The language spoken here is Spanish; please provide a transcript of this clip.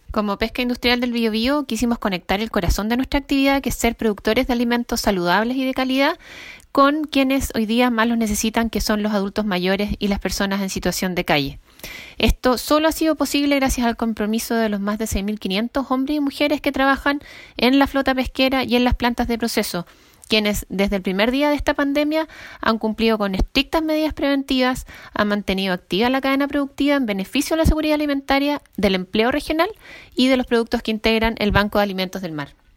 Como Pesca Industrial del Biobío, quisimos conectar el corazón de nuestra actividad, que es ser productores de alimentos saludables y de calidad, con quienes hoy día más los necesitan, que son los adultos mayores y las personas en situación de calle. Esto solo ha sido posible gracias al compromiso de los más de 6.500 hombres y mujeres que trabajan en la flota pesquera y en las plantas de proceso, quienes desde el primer día de esta pandemia han cumplido con estrictas medidas preventivas, han mantenido activa la cadena productiva en beneficio de la seguridad alimentaria, del empleo regional y de los productos que integran el Banco de Alimentos del Mar.